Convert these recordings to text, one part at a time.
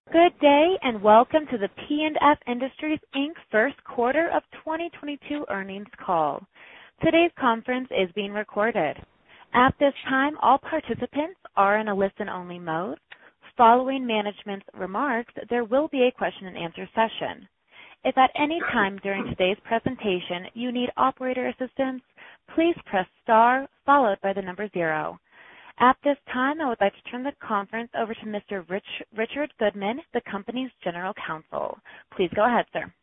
Good day, and welcome to the P&F Industries, Inc. First Quarter of 2022 earnings call. Today's conference is being recorded. At this time, all participants are in a listen-only mode. Following management's remarks, there will be a question-and-answer session. If at any time during today's presentation you need operator assistance, please press star followed by the number 0. At this time, I would like to turn the conference over to Mr. Richard Goodman, the company's General Counsel. Please go ahead, sir.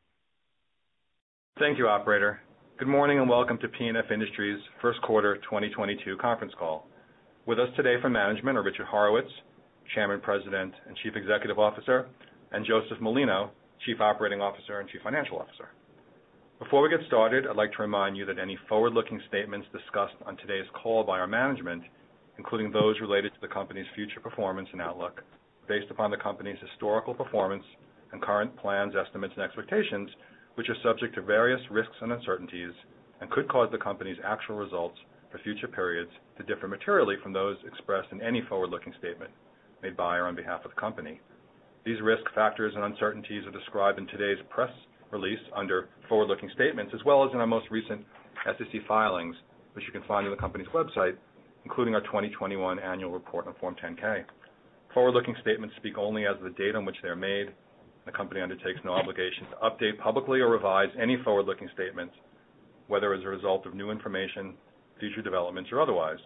Thank you, operator. Good morning and welcome to P&F Industries' First Quarter 2022 conference call. With us today from management are Richard Horowitz, Chairman, President, and Chief Executive Officer, and Joseph Molino, Chief Operating Officer and Chief Financial Officer. Before we get started, I'd like to remind you that any forward-looking statements discussed on today's call by our management, including those related to the company's future performance and outlook, based upon the company's historical performance and current plans, estimates, and expectations, which are subject to various risks and uncertainties and could cause the company's actual results for future periods to differ materially from those expressed in any forward-looking statement made by or on behalf of the company. These risk factors and uncertainties are described in today's press release under forward-looking statements, as well as in our most recent SEC filings, which you can find on the company's website, including our 2021 annual report on Form 10-K. Forward-looking statements speak only as of the date on which they are made. The company undertakes no obligation to update publicly or revise any forward-looking statements, whether as a result of new information, future developments, or otherwise.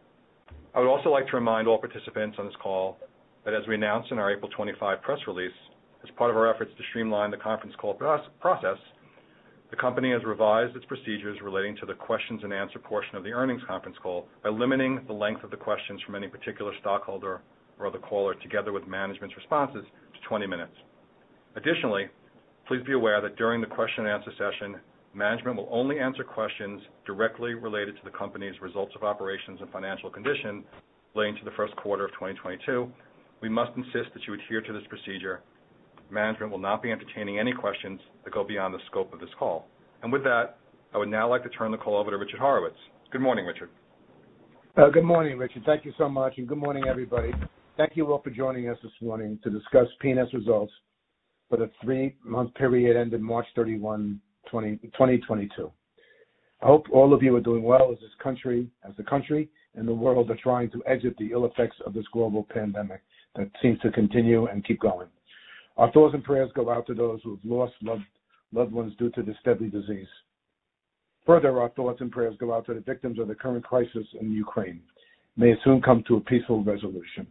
I would also like to remind all participants on this call that as we announced in our April 25 press release, as part of our efforts to streamline the conference call process, the company has revised its procedures relating to the questions and answer portion of the earnings conference call by limiting the length of the questions from any particular stockholder or other caller, together with management's responses, to 20 minutes. Additionally, please be aware that during the question and answer session, management will only answer questions directly related to the company's results of operations and financial condition relating to the first quarter of 2022. We must insist that you adhere to this procedure. Management will not be entertaining any questions that go beyond the scope of this call. And with that, I would now like to turn the call over to Richard Horowitz. Good morning, Richard. Good morning, Richard. Thank you so much, and good morning, everybody. Thank you all for joining us this morning to discuss P&F's results for the 3-month period ended March 31, 2022. I hope all of you are doing well as the country and the world are trying to exit the ill effects of this global pandemic that seems to continue and keep going. Our thoughts and prayers go out to those who have lost loved ones due to this deadly disease. Further, our thoughts and prayers go out to the victims of the current crisis in Ukraine. May it soon come to a peaceful resolution.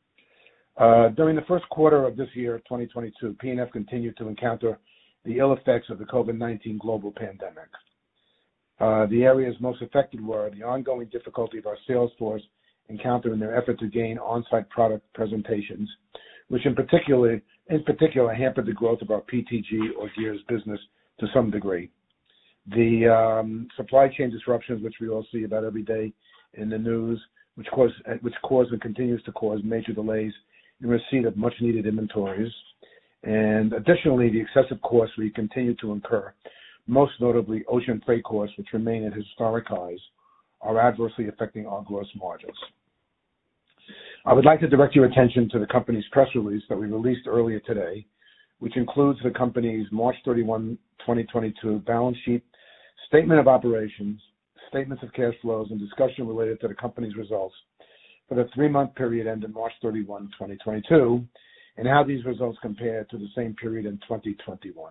During the first quarter of this year, 2022, P&F continued to encounter the ill effects of the COVID-19 global pandemic. The areas most affected were the ongoing difficulty of our sales force encountering their effort to gain on-site product presentations, which in particular hampered the growth of our PTG or Gears business to some degree. The supply chain disruptions, which we all see about every day in the news, which caused and continues to cause major delays in receipt of much-needed inventories, and additionally, the excessive costs we continue to incur, most notably ocean freight costs, which remain at historic highs, are adversely affecting our gross margins. I would like to direct your attention to the company's press release that we released earlier today, which includes the company's March 31, 2022 balance sheet, statement of operations, statements of cash flows, and discussion related to the company's results for the 3-month period ended March 31, 2022, and how these results compare to the same period in 2021.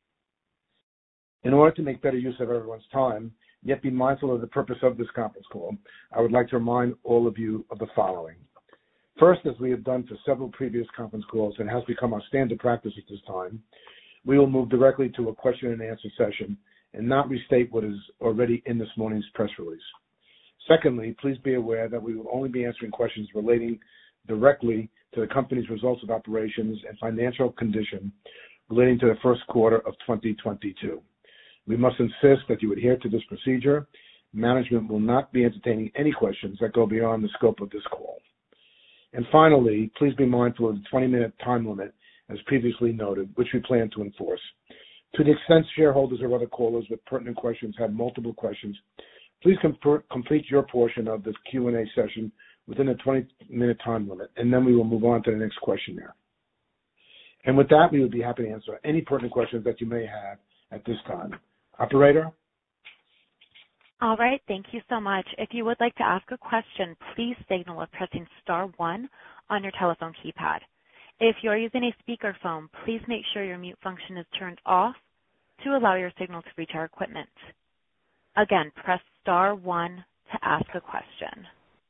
In order to make better use of everyone's time, yet be mindful of the purpose of this conference call, I would like to remind all of you of the following. First, as we have done for several previous conference calls and has become our standard practice at this time, we will move directly to a question and answer session and not restate what is already in this morning's press release. Secondly, please be aware that we will only be answering questions relating directly to the company's results of operations and financial condition relating to the first quarter of 2022. We must insist that you adhere to this procedure. Management will not be entertaining any questions that go beyond the scope of this call. And finally, please be mindful of the 20-minute time limit, as previously noted, which we plan to enforce. To the extent shareholders or other callers with pertinent questions have multiple questions, please complete your portion of this Q&A session within a 20-minute time limit, and then we will move on to the next questionnaire. And with that, we would be happy to answer any pertinent questions that you may have at this time. Operator? All right, thank you so much. If you would like to ask a question, please signal by pressing star 1 on your telephone keypad. If you are using a speakerphone, please make sure your mute function is turned off to allow your signal to reach our equipment. Again, press star 1 to ask a question.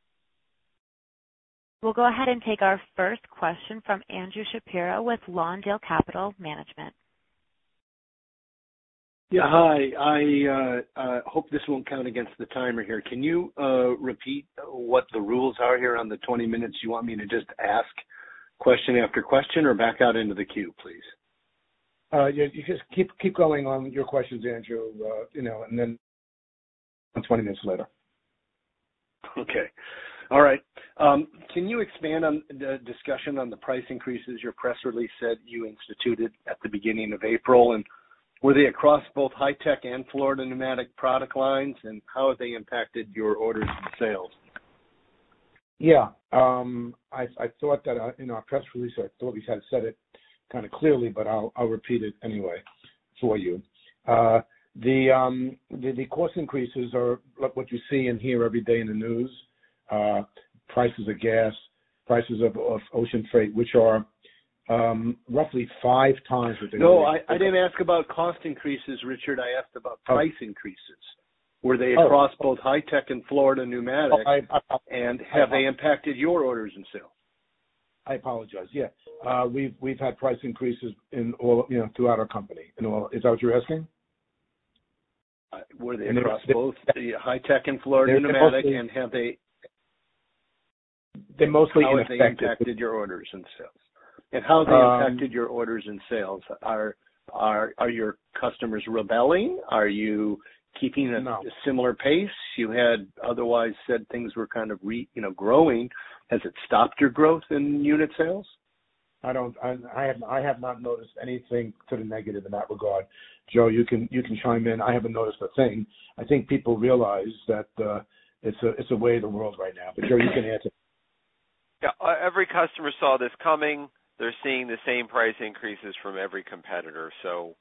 We'll go ahead and take our first question from Andrew Shapiro with Lawndale Capital Management. Yeah, hi. I hope this won't count against the timer here. Can you repeat what the rules are here on the 20 minutes? You want me to just ask question after question or back out into the queue, please? You just keep going on your questions, Andrew, and then 20 minutes later. Okay. All right. Can you expand on the discussion on the price increases your press release said you instituted at the beginning of April, and were they across both high-tech and Florida Pneumatic product lines, and how have they impacted your orders and sales? Yeah. I thought that in our press release, I thought we had said it kind of clearly, but I'll repeat it anyway for you. The cost increases are like what you see and hear every day in the news. Prices of gas, prices of ocean freight, which are roughly 5 times what they were. No, I didn't ask about cost increases, Richard. I asked about price increases. Were they across both high-tech and Florida Pneumatic, and have they impacted your orders and sales? I apologize. Yeah, we've had price increases in all, throughout our company. Is that what you're asking? Were they across both the high-tech and Florida Pneumatic, and have they? They're mostly how have they impacted your orders and sales? And how have they impacted your orders and sales? Are your customers rebelling? Are you keeping a similar pace? You had otherwise said things were kind of growing. Has it stopped your growth in unit sales? I have not noticed anything to the negative in that regard. Joe, you can chime in. I haven't noticed a thing. I think people realize that it's a way of the world right now. But Joe, you can answer. Yeah, every customer saw this coming. They're seeing the same price increases from every competitor. So,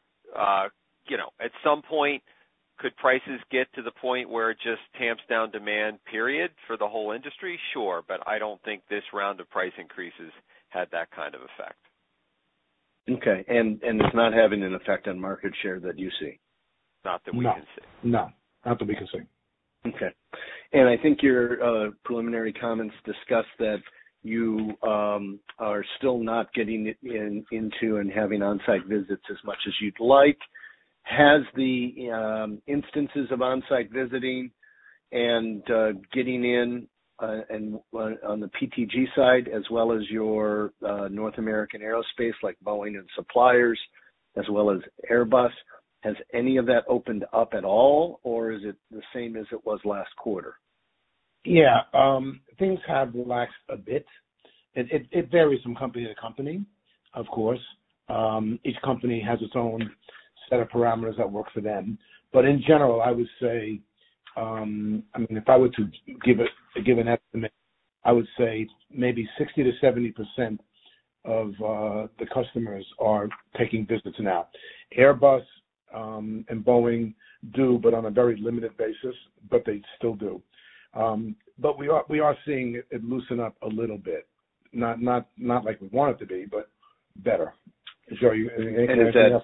at some point, could prices get to the point where it just tamps down demand, period, for the whole industry? Sure, but I don't think this round of price increases had that kind of effect. Okay, and it's not having an effect on market share that you see? Not that we can see. No, not that we can see. Okay. And I think your preliminary comments discussed that you are still not getting into and having on-site visits as much as you'd like. Has the instances of on-site visiting and getting in and on the PTG side, as well as your North American aerospace like Boeing and suppliers, as well as Airbus, has any of that opened up at all, or is it the same as it was last quarter? Yeah, things have relaxed a bit. It varies from company to company, of course. Each company has its own set of parameters that work for them. But in general, I would say, if I were to give an estimate, I would say maybe 60 to 70% of the customers are taking visits now. Airbus and Boeing do, but on a very limited basis, but they still do. But we are seeing it loosen up a little bit. Not like we want it to be, but better. Joe, anything else?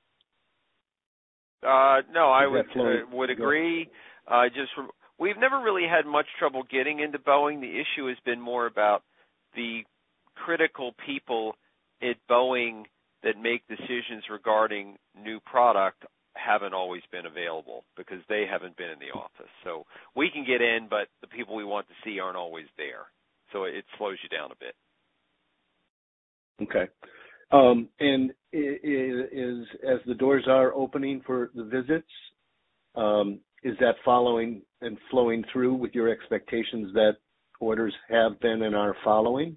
No, I would agree. We've never really had much trouble getting into Boeing. The issue has been more about the critical people at Boeing that make decisions regarding new product haven't always been available because they haven't been in the office. So we can get in, but the people we want to see aren't always there. So it slows you down a bit. Okay. And is as the doors are opening for the visits, is that following and flowing through with your expectations that orders have been and are following?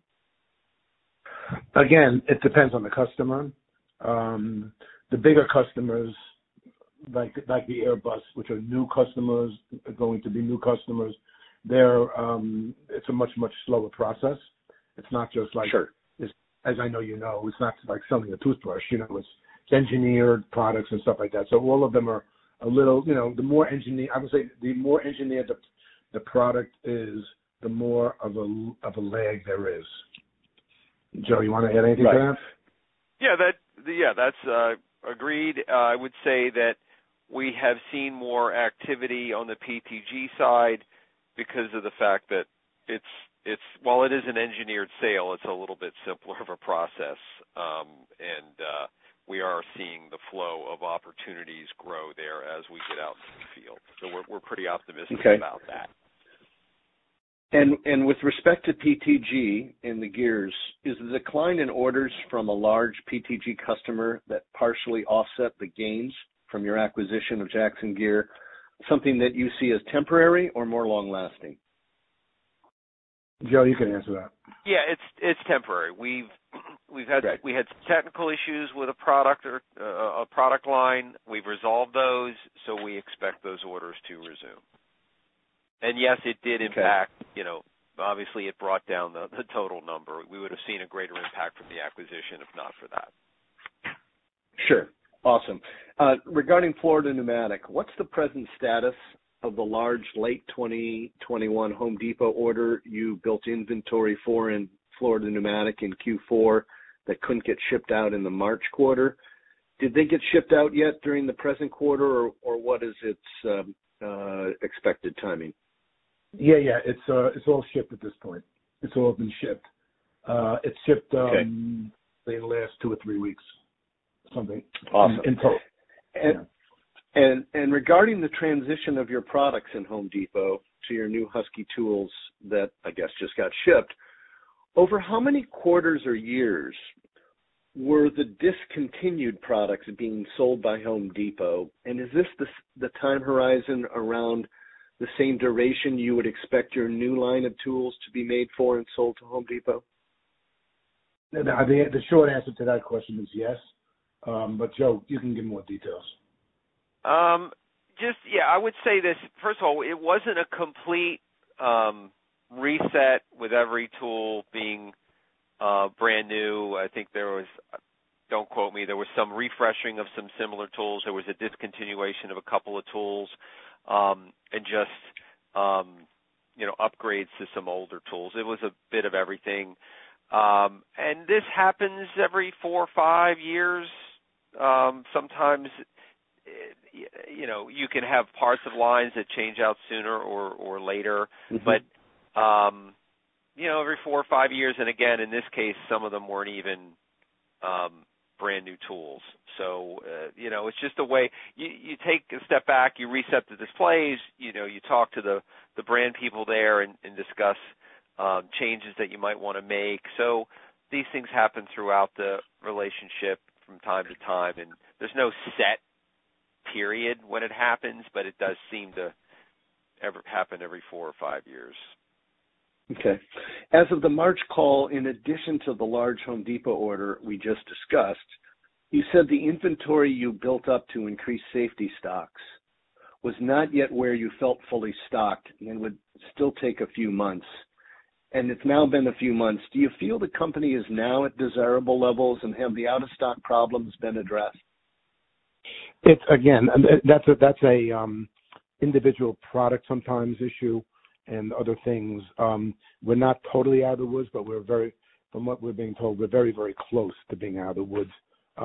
Again, it depends on the customer. The bigger customers, like the Airbus, which are new customers, going to be new customers, it's a much slower process. It's not just like as I know you know, it's not like selling a toothbrush. It's engineered products and stuff like that. So all of them are a little, the more engineered, I would say the more engineered the product is, the more of a lag there is. Joe, you want to add anything to that? Yeah, that's agreed. I would say that we have seen more activity on the PTG side because of the fact that it's while it is an engineered sale, it's a little bit simpler of a process, and we are seeing the flow of opportunities grow there as we get out into the field. So we're pretty optimistic about that. And with respect to PTG and the gears, is the decline in orders from a large PTG customer that partially offset the gains from your acquisition of Jackson Gear something that you see as temporary or more long-lasting? Joe, you can answer that. Yeah, it's temporary. We had technical issues with a product or a product line. We've resolved those, so we expect those orders to resume. And yes, it did impact. Obviously, it brought down the total number. We would have seen a greater impact from the acquisition if not for that. Sure. Awesome. Regarding Florida Pneumatic, what's the present status of the large late 2021 Home Depot order you built inventory for in Florida Pneumatic in Q4 that couldn't get shipped out in the March quarter? Did they get shipped out yet during the present quarter, or what is its expected timing? Yeah, it's all shipped at this point. It's all been shipped. It's shipped in the last 2 or 3 weeks, something. Awesome. In total. And regarding the transition of your products in Home Depot to your new Husky tools that I guess just got shipped, over how many quarters or years were the discontinued products being sold by Home Depot? And is this the time horizon around the same duration you would expect your new line of tools to be made for and sold to Home Depot? The short answer to that question is yes. But Joe, you can give more details. I would say this. First of all, it wasn't a complete reset with every tool being brand new. I think there was, don't quote me, there was some refreshing of some similar tools. There was a discontinuation of a couple of tools, and just upgrades to some older tools. It was a bit of everything. And this happens every 4 or 5 years. Sometimes you can have parts of lines that change out sooner or later, but every 4 or 5 years, and again, in this case, some of them weren't even brand new tools. So it's just a way you take a step back, you reset the displays, you talk to the brand people there and discuss changes that you might want to make. So these things happen throughout the relationship from time to time, and there's no set period when it happens, but it does seem to happen every 4 or 5 years. Okay. As of the March call, in addition to the large Home Depot order we just discussed, you said the inventory you built up to increase safety stocks was not yet where you felt fully stocked and would still take a few months. And it's now been a few months. Do you feel the company is now at desirable levels, and have the out-of-stock problems been addressed? It's again, that's a individual product sometimes issue and other things. We're not totally out of the woods, but from what we're being told, we're very, very close to being out of the woods.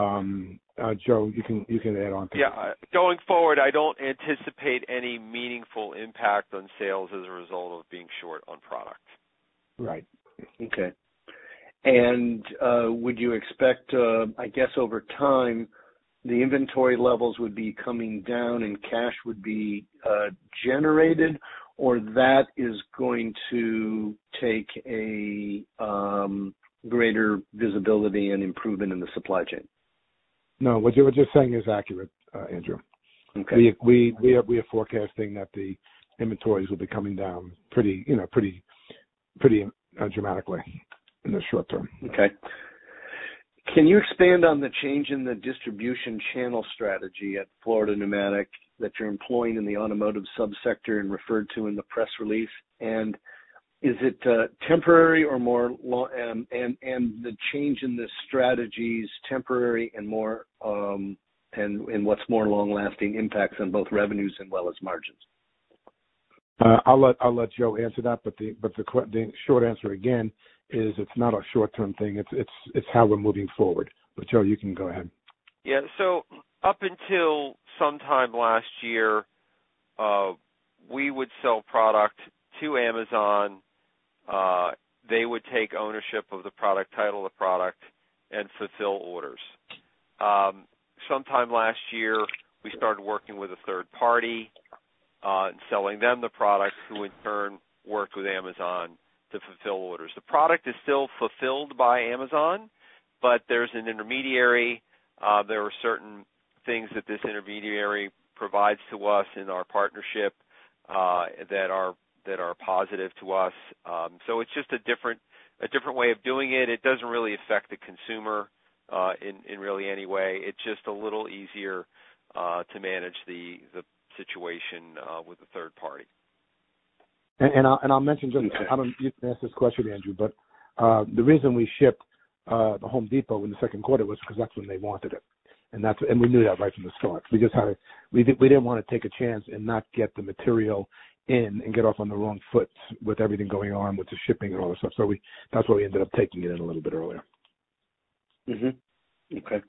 Joe, you can add on to that. Going forward, I don't anticipate any meaningful impact on sales as a result of being short on product. Right. Okay. And would you expect, I guess over time, the inventory levels would be coming down and cash would be generated, or that is going to take a greater visibility and improvement in the supply chain? No, what you're saying is accurate, Andrew. Okay. We are forecasting that the inventories will be coming down pretty dramatically in the short term. Okay. Can you expand on the change in the distribution channel strategy at Florida Pneumatic that you're employing in the automotive subsector and referred to in the press release? And Is it temporary or more long, and the change in the strategies temporary and more and what's more long-lasting impacts on both revenues and well as margins? I'll let Joe answer that, but the short answer again is it's not a short-term thing. It's how we're moving forward. But Joe, you can go ahead. Yeah. So up until sometime last year, we would sell product to Amazon. They would take ownership of the product, title of the product, and fulfill orders. Sometime last year, we started working with a third party and selling them the product, who in turn worked with Amazon to fulfill orders. The product is still fulfilled by Amazon, but there's an intermediary. There are certain things that this intermediary provides to us in our partnership that are positive to us. So it's just a different way of doing it. It doesn't really affect the consumer in really any way. It's just a little easier to manage the situation with the third party. And I'll mention just, I don't you can ask this question, Andrew, but the reason we shipped the Home Depot in the second quarter was because that's when they wanted it, and we knew that right from the start. We just we didn't want to take a chance and not get the material in and get off on the wrong foot with everything going on with the shipping and all that stuff. So that's why we ended up taking it in a little bit earlier. Mm-hmm. Okay.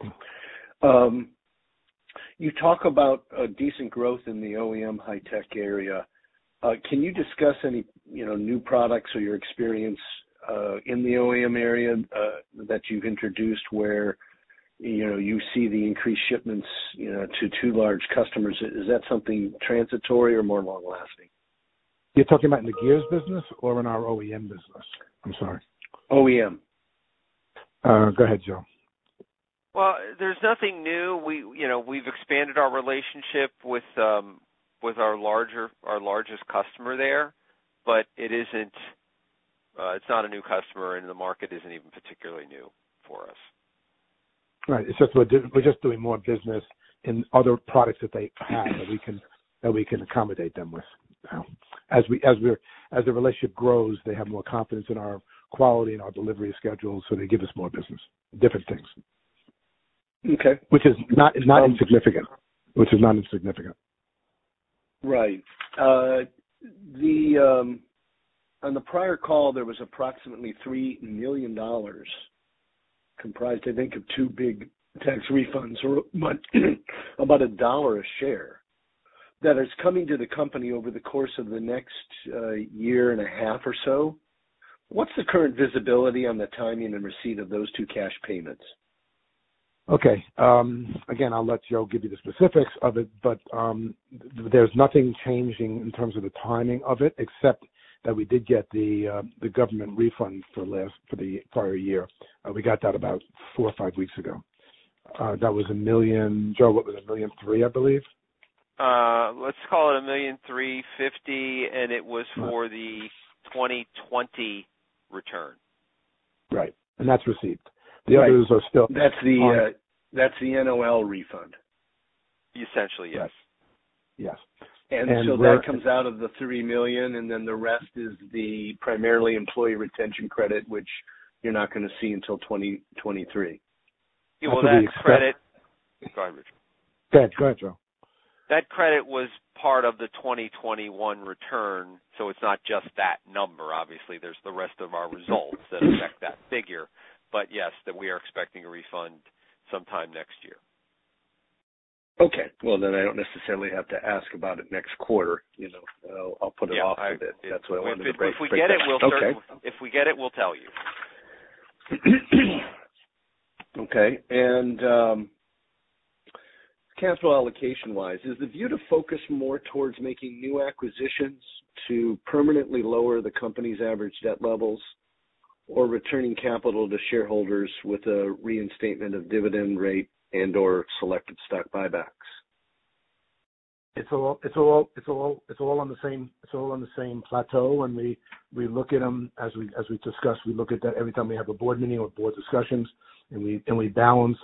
You talk about decent growth in the OEM high-tech area. Can you discuss any new products or your experience in the OEM area that you've introduced where you see the increased shipments to two large customers? Is that something transitory or more long-lasting? You're talking about in the gears business or in our OEM business? I'm sorry. OEM. Go ahead, Joe. Well, there's nothing new. We've expanded our relationship with our largest customer there, but it isn't. It's not a new customer, and the market isn't even particularly new for us. Right. It's just we're just doing more business in other products that they have that we can accommodate them with. As the relationship grows, they have more confidence in our quality and our delivery schedules, so they give us more business, different things. Okay. Which is not insignificant. Right. On the prior call, there was approximately $3 million comprised, I think, of two big tax refunds, or about $1 a share, that is coming to the company over the course of the next year and a half or so. What's the current visibility on the timing and receipt of those two cash payments? Okay. Again, I'll let Joe give you the specifics of it, but there's nothing changing in terms of the timing of it, except that we did get the government refund for the prior year. We got that about 4 or 5 weeks ago. That was $1 million. Joe, what was it? $1.3 million, I believe. Let's call it $1,350,000, and it was for the 2020 return. Right, and that's received. The others are still. That's the NOL refund. Essentially, yes. Yes. And so that comes out of the $3 million, and then the rest is the primarily employee retention credit, which you're not going to see until 2023. Yeah, well, that credit. Go ahead, Richard. Go ahead, Joe. That credit was part of the 2021 return, so it's not just that number. Obviously, there's the rest of our results that affect that figure. But yes, that we are expecting a refund sometime next year. Okay. Well, then I don't necessarily have to ask about it next quarter. I'll put it off a bit. That's what I wanted to break. If we get it, if we get it, we'll tell you. Okay. And capital allocation-wise, is the view to focus more towards making new acquisitions to permanently lower the company's average debt levels, or returning capital to shareholders with a reinstatement of dividend rate and or selective stock buybacks? It's all on the same plateau, and we look at them as we discuss. We look at that every time we have a board meeting or board discussions, and we balance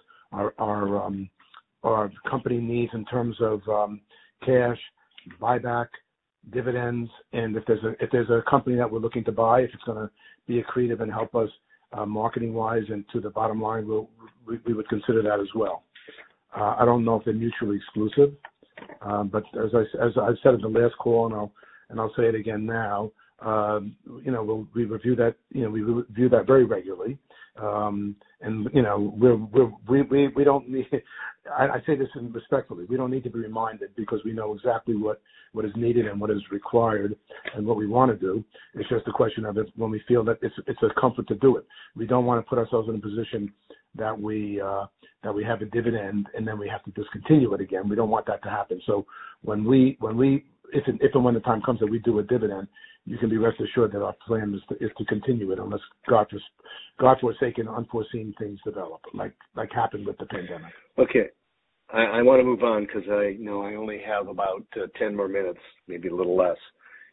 our company needs in terms of cash, buyback, dividends, and if there's a company that we're looking to buy, if it's going to be accretive and help us marketing-wise and to the bottom line, we would consider that as well. I don't know if they're mutually exclusive, but as I said in the last call, and I'll say it again now, we review that. We review that very regularly, and we don't need. I say this respectfully. We don't need to be reminded because we know exactly what is needed and what is required and what we want to do. It's just a question of it when we feel that it's a comfort to do it. We don't want to put ourselves in a position that we have a dividend and then we have to discontinue it again. We don't want that to happen. So if and when the time comes that we do a dividend, you can be rest assured that our plan is to continue it unless God forsaken unforeseen things develop, like happened with the pandemic. Okay. I want to move on because I know I only have about 10 more minutes, maybe a little less.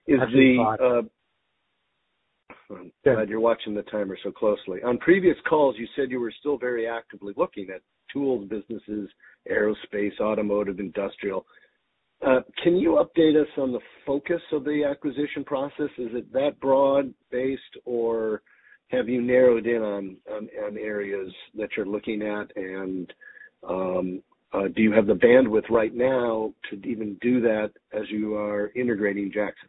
I'm glad you're watching the timer so closely. On previous calls, you said you were still very actively looking at tools businesses, aerospace, automotive, industrial. Can you update us on the focus of the acquisition process? Is it that broad-based, or have you narrowed in on areas that you're looking at? And do you have the bandwidth right now to even do that as you are integrating Jackson?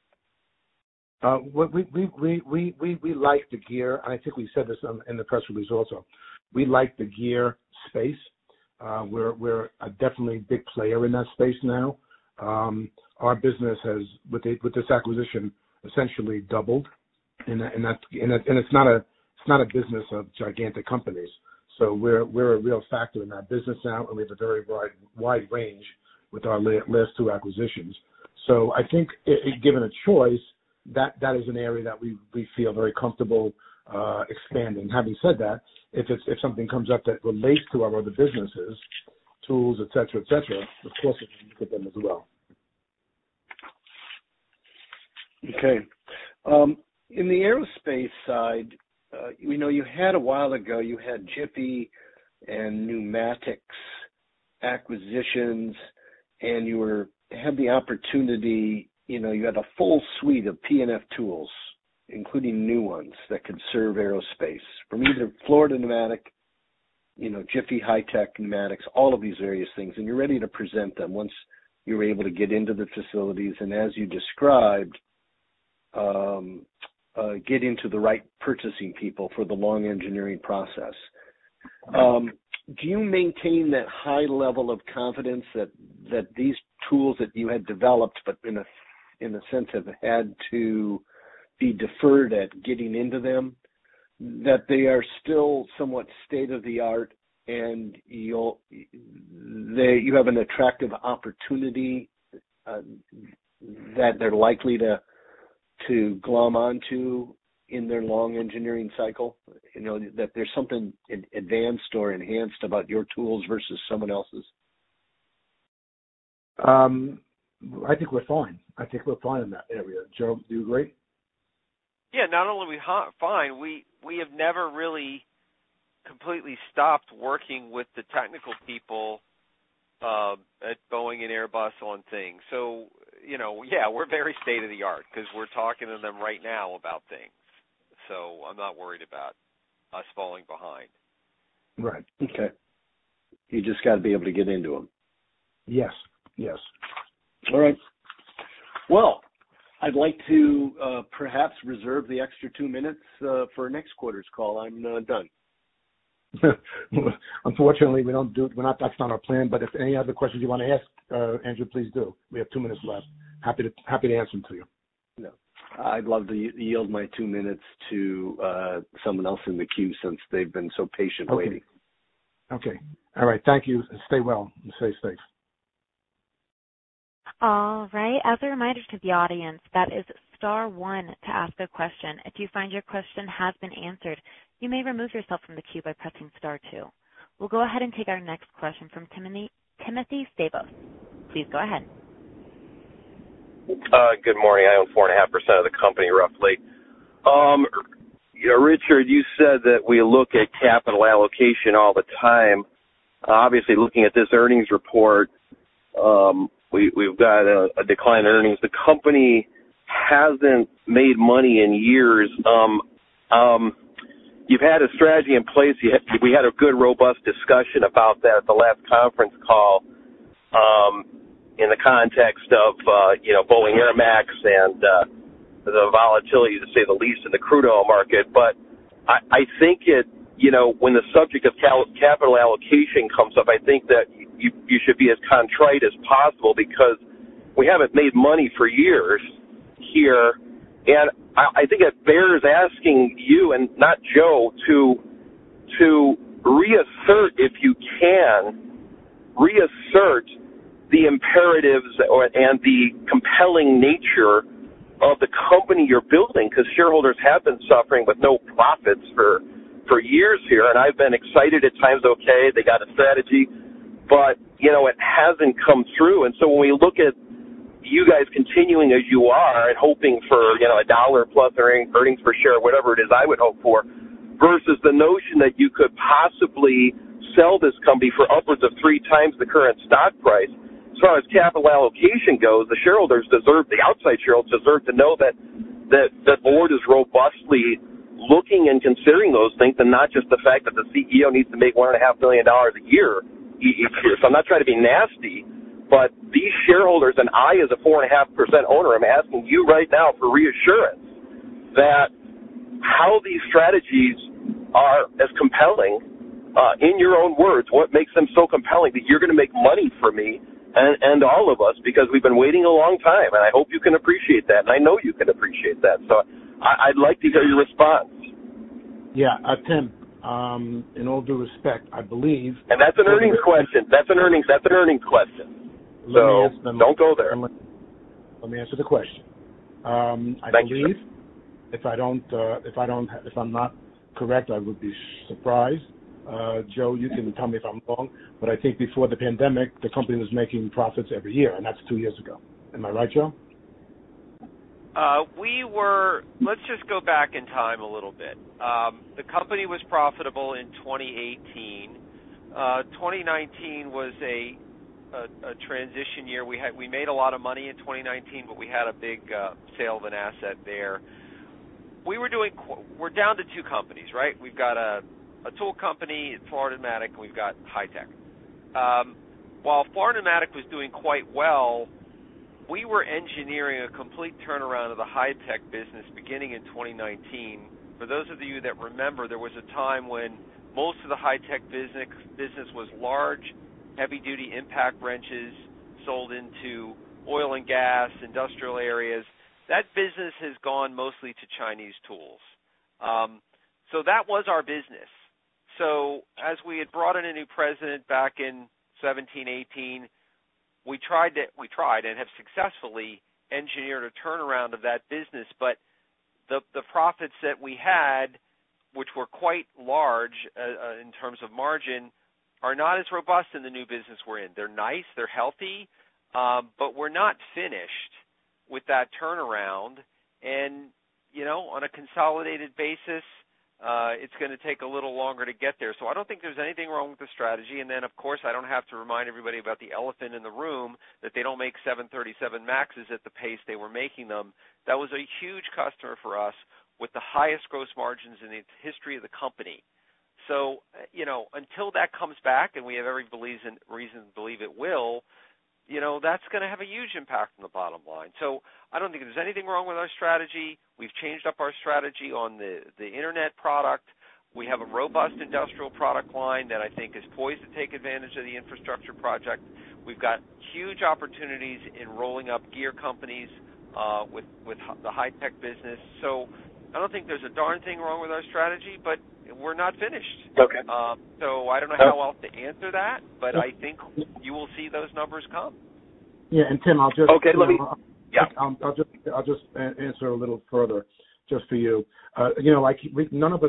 We like the gear, and I think we said this in the press release also. We like the gear space. We're a definitely big player in that space now. Our business has, with this acquisition, essentially doubled, and it's not a business of gigantic companies. So we're a real factor in that business now, and we have a very wide range with our last two acquisitions. So I think, given a choice, that is an area that we feel very comfortable expanding. Having said that, if something comes up that relates to our other businesses, tools, et cetera, of course we can look at them as well. Okay. In the aerospace side, you had a while ago, you had Jiffy and Pneumatics acquisitions, and you had the opportunity, you had a full suite of P&F tools, including new ones that could serve aerospace, from either Florida Pneumatic, Jiffy High-Tech Pneumatics, all of these various things, and you're ready to present them once you're able to get into the facilities and, as you described, get into the right purchasing people for the long engineering process. Do you maintain that high level of confidence that these tools that you had developed, but in a sense have had to be deferred at getting into them, that they are still somewhat state of the art, and you have an attractive opportunity that they're likely to glom onto in their long engineering cycle? That there's something advanced or enhanced about your tools versus someone else's? I think we're fine. I think we're fine in that area. Joe, do you agree? Yeah, not only are we fine, we have never really completely stopped working with the technical people at Boeing and Airbus on things. So, we're very state of the art because we're talking to them right now about things. So I'm not worried about us falling behind. Right. Okay. You just got to be able to get into them. Yes. All right. Well, I'd like to perhaps reserve the extra 2 minutes for next quarter's call. I'm done. Unfortunately, that's not our plan. But if any other questions you want to ask, Andrew, please do. We have 2 minutes left. Happy to answer them to you. No, I'd love to yield my 2 minutes to someone else in the queue since they've been so patient waiting. Okay. All right. Thank you. Stay well and stay safe. All right. As a reminder to the audience, that is star one to ask a question. If you find your question has been answered, you may remove yourself from the queue by pressing star two. We'll go ahead and take our next question from Timothy Stavos. Please go ahead. Good morning. I own 4.5% of the company, roughly. Richard, you said that we look at capital allocation all the time. Obviously, looking at this earnings report, we've got a decline in earnings. The company hasn't made money in years. You've had a strategy in place. We had a good, robust discussion about that at the last conference call in the context of, Boeing Airmax and the volatility, to say the least, in the crude oil market. But I think when the subject of capital allocation comes up, I think that you should be as contrite as possible because we haven't made money for years here. And I think it bears asking you and not Joe to reassert, if you can, the imperatives and the compelling nature of the company you're building, because shareholders have been suffering with no profits for years here, and I've been excited at times. Okay, they got a strategy, but it hasn't come through. And so when we look at you guys continuing as you are and hoping for $1 plus earnings per share, whatever it is I would hope for, versus the notion that you could possibly sell this company for upwards of 3 times the current stock price. As far as capital allocation goes, the outside shareholders deserve to know that the board is robustly looking and considering those things, and not just the fact that the CEO needs to make $1.5 million a year each year. So I'm not trying to be nasty, but these shareholders and I, as a 4.5% owner, am asking you right now for reassurance that how these strategies are as compelling, in your own words, what makes them so compelling that you're going to make money for me and all of us, because we've been waiting a long time, and I hope you can appreciate that, and I know you can appreciate that. So I'd like to hear your response. Yeah, Tim, in all due respect, I believe... And that's an earnings question. That's an earnings question. So don't go there. Let me answer the question. I believe if I'm not correct, I would be surprised. Joe, you can tell me if I'm wrong, but I think before the pandemic, the company was making profits every year, and that's 2 years ago. Am I right, Joe? Let's just go back in time a little bit. The company was profitable in 2018. 2019 was a transition year. We made a lot of money in 2019, but we had a big sale of an asset there. We're down to 2 companies, right? We've got a tool company, Florida-Matic, and we've got Hi-Tech. While Florida-Matic was doing quite well, we were engineering a complete turnaround of the Hi-Tech business beginning in 2019. For those of you that remember, there was a time when most of the Hi-Tech business was large, heavy-duty impact wrenches sold into oil and gas, industrial areas. That business has gone mostly to Chinese tools. So that was our business. So as we had brought in a new president back in 17, 18, we tried and have successfully engineered a turnaround of that business, but the profits that we had, which were quite large in terms of margin, are not as robust in the new business we're in. They're nice, they're healthy, but we're not finished with that turnaround. And, on a consolidated basis, it's going to take a little longer to get there. So I don't think there's anything wrong with the strategy. And then, of course, I don't have to remind everybody about the elephant in the room, that they don't make 737 MAXs at the pace they were making them. That was a huge customer for us with the highest gross margins in the history of the company. So, until that comes back, and we have every reason to believe it will, that's going to have a huge impact on the bottom line. So I don't think there's anything wrong with our strategy. We've changed up our strategy on the Internet product. We have a robust industrial product line that I think is poised to take advantage of the infrastructure project. We've got huge opportunities in rolling up gear companies with the Hi-Tech business. So I don't think there's a darn thing wrong with our strategy, but we're not finished. Okay. So I don't know how else to answer that, but I think you will see those numbers come. Yeah, and Tim, I'll just I'll just answer a little further, just for you. None of us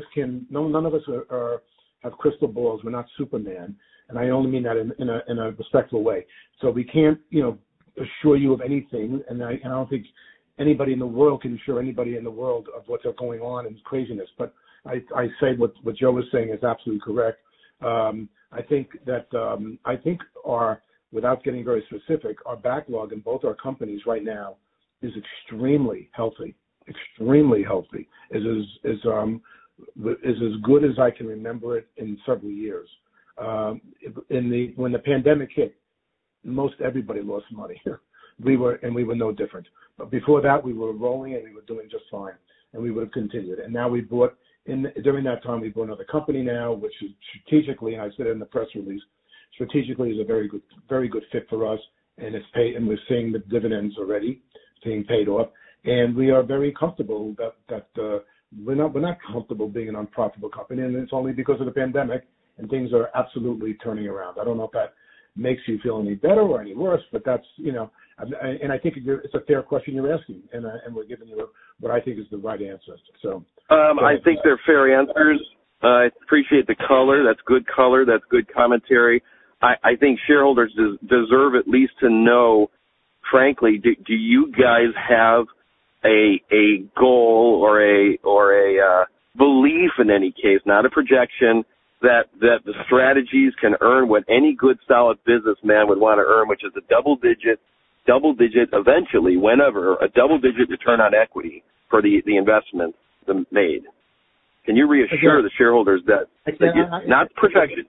have crystal balls. We're not Superman, and I only mean that in a respectful way. So we can't assure you of anything, and I don't think anybody in the world can assure anybody in the world of what's going on and craziness. But I say what Joe was saying is absolutely correct. I think without getting very specific, our backlog in both our companies right now is extremely healthy. Extremely healthy. Is as good as I can remember it in several years. When the pandemic hit, most everybody lost money. we were no different. But before that, we were rolling and we were doing just fine, and we would have continued. And now during that time, we bought another company now, which is strategically, and I said it in the press release, strategically is a very good fit for us, and it's paid, and we're seeing the dividends already being paid off, and we are very comfortable that we're not comfortable being an unprofitable company, and it's only because of the pandemic, and things are absolutely turning around. I don't know if that makes you feel any better or any worse, but that's, and I think it's a fair question you're asking, and we're giving you what I think is the right answer. So, I think they're fair answers. I appreciate the color. That's good color. That's good commentary. I think shareholders deserve at least to know, frankly, do you guys have a goal or a belief in any case, not a projection, that the strategies can earn what any good solid businessman would want to earn, which is a double digit eventually, whenever, a double digit return on equity for the investment made. Can you reassure the shareholders that not projections.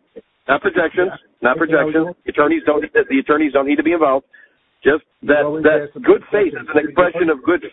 The attorneys don't need to be involved. Just that good faith as an expression of good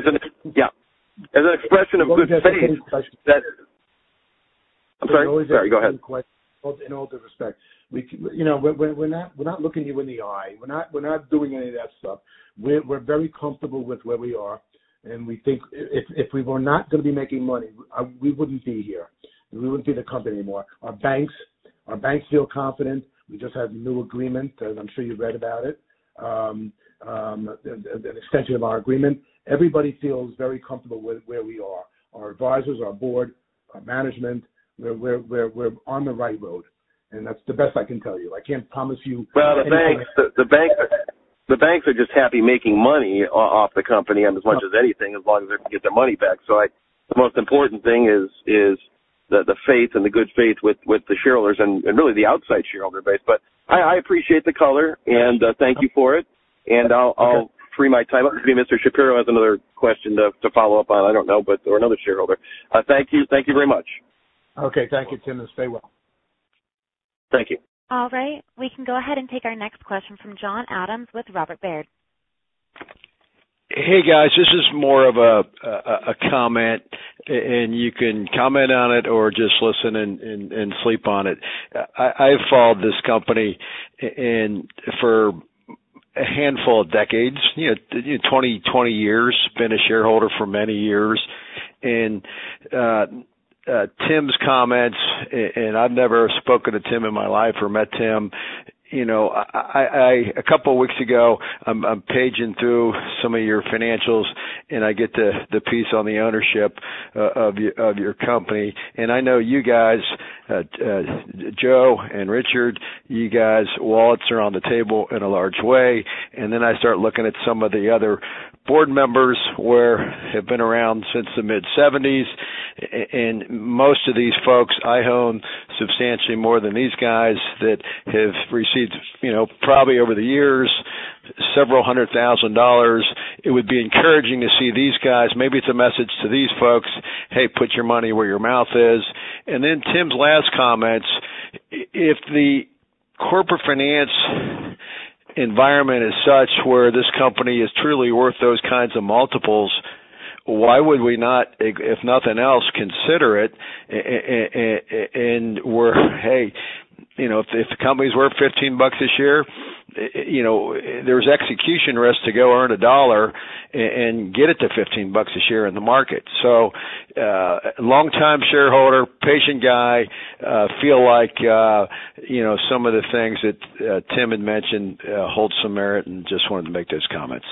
faith. I'm sorry. Go ahead. In all due respect, we're not looking you in the eye. We're not doing any of that stuff. We're very comfortable with where we are, and we think if we were not going to be making money, we wouldn't be here. We wouldn't be the company anymore. Our banks feel confident. We just had a new agreement, as I'm sure you read about it, an extension of our agreement. Everybody feels very comfortable with where we are. Our advisors, our board, our management. We're on the right road, and that's the best I can tell you. I can't promise you. Well, the banks are just happy making money off the company, as much as anything, as long as they can get their money back. So the most important thing is the faith and the good faith with the shareholders and really the outside shareholder base. But I appreciate the color, and thank you for it. And I'll free my time up. Maybe Mr. Shapiro has another question to follow up on. I don't know, or another shareholder. Thank you very much. Okay, thank you, Tim, and stay well. Thank you. All right, we can go ahead and take our next question from John Adams with Robert Baird. Hey, guys, this is more of a comment, and you can comment on it or just listen and sleep on it. I've followed this company for a handful of decades, 20 years, been a shareholder for many years, and Tim's comments, and I've never spoken to Tim in my life or met Tim. A couple of weeks ago, I'm paging through some of your financials, and I get the piece on the ownership of your company. And I know you guys, Joe and Richard, you guys' wallets are on the table in a large way. And then I start looking at some of the other board members have been around since the mid-'70s, and most of these folks I own substantially more than these guys that have received, probably over the years, several $100,000. It would be encouraging to see these guys, maybe it's a message to these folks, hey, put your money where your mouth is. And then Tim's last comments, if the corporate finance environment is such where this company is truly worth those kinds of multiples, why would we not, if nothing else, consider it? And if the company's worth $15 a share, there's execution risk to go earn $1 and get it to $15 a share in the market. So, long-time shareholder, patient guy, feel like, some of the things that Tim had mentioned hold some merit, and just wanted to make those comments.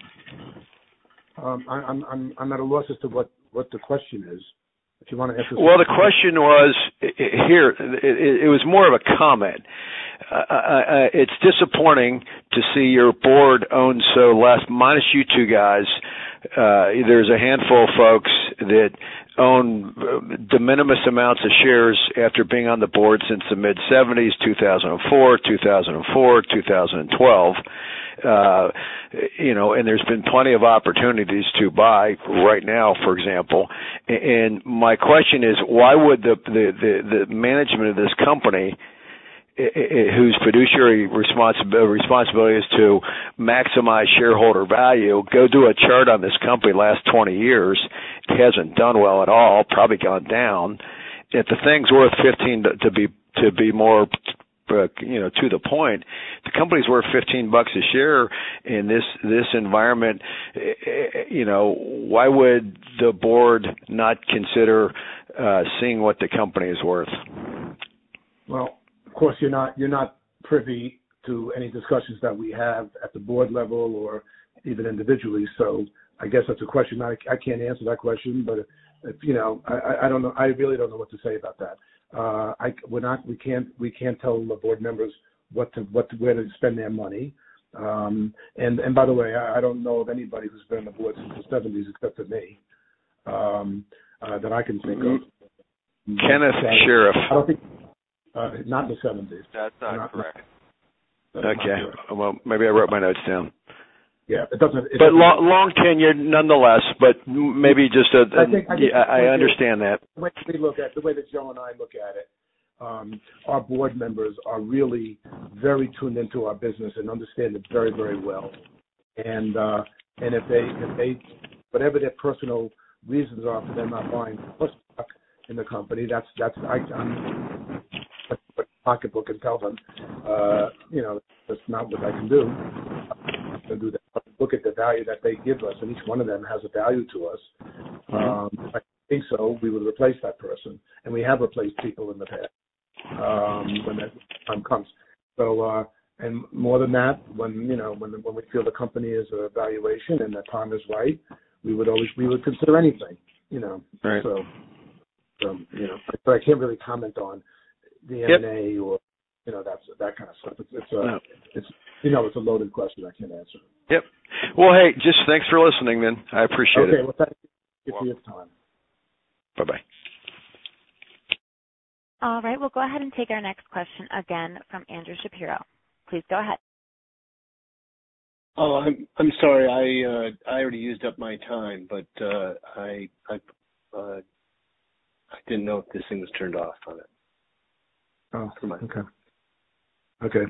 I'm at a loss as to what the question is. If you want to answer. Well, the question was here. It was more of a comment. It's disappointing to see your board own so less, minus you two guys. There's a handful of folks that own de minimis amounts of shares after being on the board since the mid-'70s, 2004, 2012. And there's been plenty of opportunities to buy right now, for example. And my question is, why would the management of this company, whose fiduciary responsibility is to maximize shareholder value, go do a chart on this company last 20 years? It hasn't done well at all, probably gone down. If the thing's worth 15 to be more to the point, the company's worth $15 a share in this environment. Why would the board not consider seeing what the company is worth? Well, of course, you're not privy to any discussions that we have at the board level or even individually. So I guess that's a question I can't answer that question. But I don't know. I really don't know what to say about that. We can't tell the board members where to spend their money. And by the way, I don't know of anybody who's been on the board since the 70s except for me that I can think of. Kenneth Sheriff. I don't think. Not in the 70s. That's not correct. Okay. Well, maybe I wrote my notes down. Yeah, it doesn't. But long tenure, nonetheless. But maybe just I understand that. The way that Joe and I look at it, our board members are really very tuned into our business and understand it very, very well. And if they whatever their personal reasons are for them not buying stock in the company, I'm a pocketbook and tell them, that's not what I can do. To do that. Look at the value that they give us, and each one of them has a value to us. If I think so, we would replace that person, and we have replaced people in the past when that time comes. So, and more than that, when we feel the company is a valuation and the time is right, we would consider anything. Right. So but I can't really comment on the M&A or that kind of stuff. It's a loaded question. I can't answer. Yep. Well, hey, just thanks for listening, then. I appreciate it. Okay. Well, thank you for your time. Bye-bye. All right. We'll go ahead and take our next question again from Andrew Shapiro. Please go ahead. Oh, I'm sorry. I already used up my time, but I didn't know if this thing was turned off on it. Oh, okay.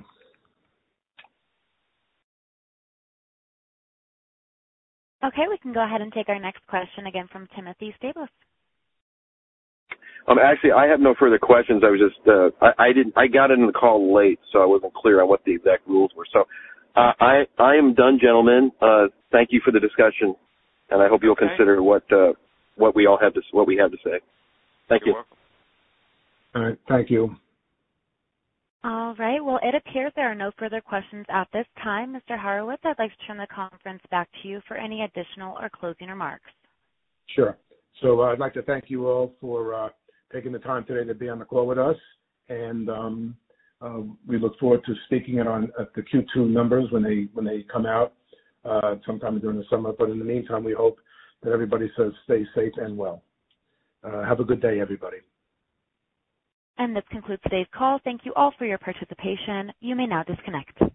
Okay, we can go ahead and take our next question again from Timothy Stabos. Actually, I have no further questions. I was just I got into the call late, so I wasn't clear on what the exact rules were. So I am done, gentlemen. Thank you for the discussion, and I hope you'll consider what we have to say. Thank you. All right. Thank you. All right. Well, it appears there are no further questions at this time. Mr. Horowitz, I'd like to turn the conference back to you for any additional or closing remarks. Sure. So I'd like to thank you all for taking the time today to be on the call with us, and we look forward to speaking at the Q2 numbers when they come out sometime during the summer. But in the meantime, we hope that everybody stay safe and well. Have a good day, everybody. And this concludes today's call. Thank you all for your participation. You may now disconnect.